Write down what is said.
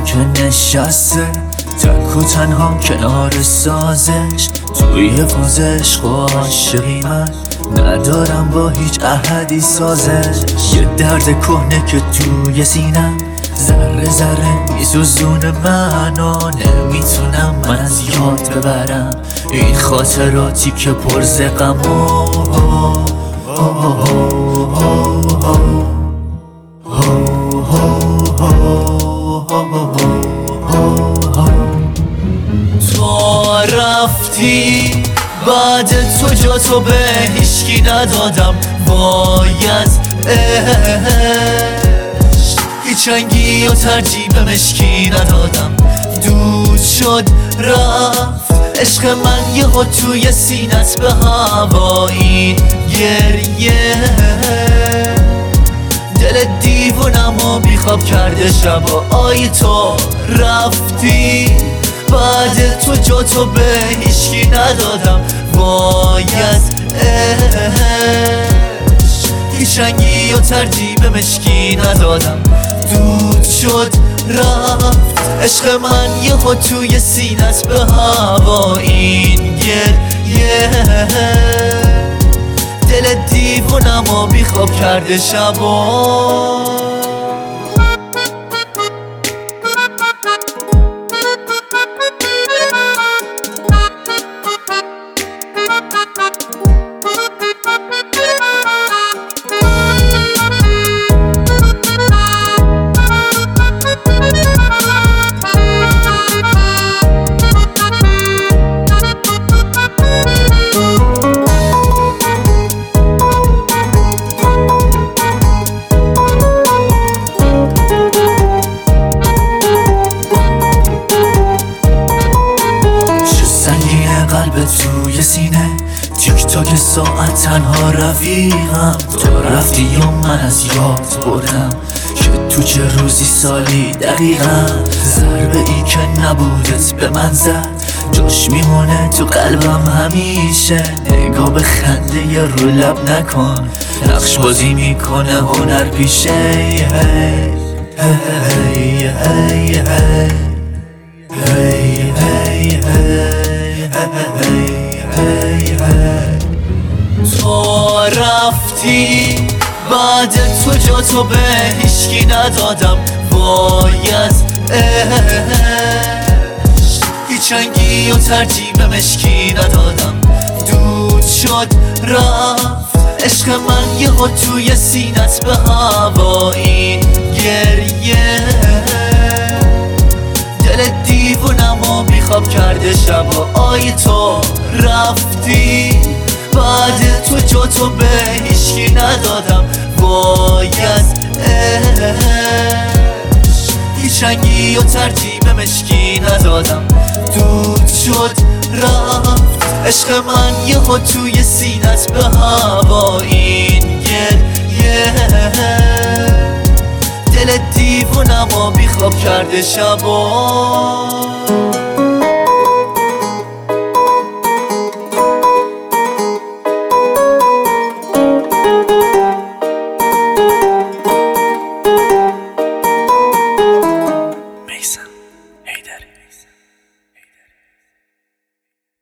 که نشسته تک و تنها کنار سازش، توی فازش عاشقی من ندارم با هیچ احدی سازش. یه درد کهنه که توی سینم ذره ذره میسوزونه منو، نمیتونم من از یاد ببرم این خاطراتی که پر ز غمو. تو رفتی بعد تو جا تو به هیچکی ندادم، وای از عشق هیچ رنگی و ترجیح به مشکی ندادم. دود شد رفت عشق من یهو توی سینت به هوا، این گریه دل دیوونمو بیخواب کرده شبا. آی تو رفتی بعد تو جا تو به هیچکی ندادم، وای از عشق هیچ رنگی و ترجیح به مشکی ندادم. دود شد رفت عشق من یهو توی سینت به هوا، این گریه دل دیوونمو بیخواب کرده شبا. قلب توی سینه تیک تاک ساعت تنها رفیقم. تو رفتی و من از یاد بردم که تو چه روزی سالی دقیقا. ضربه ای که نبودت به من زد جاش میمونه تو قلبم همیشه. نگاه به خنده ی رو لب نکن، نقش بازی میکنه هنر پیشه. هی هی هی هی هی تو رفتی بعد تو جا تو به هیچکی ندادم، وای از عشق هیچ رنگی و ترجیح به مشکی ندادم. دود شد رفت عشق من یهو توی سینت به هوا، این گریه دل دیوونمو بیخواب کرده شبا. آی تو رفتی بعد تو جا تو به هیچکی ندادم، وای از عشق هیچ رنگی و ترجیح به مشکی ندادم. دود شد رفت عشق من یهو توی سینت به هوا، این گریه دل دیوونمو بیخواب کرده شبا.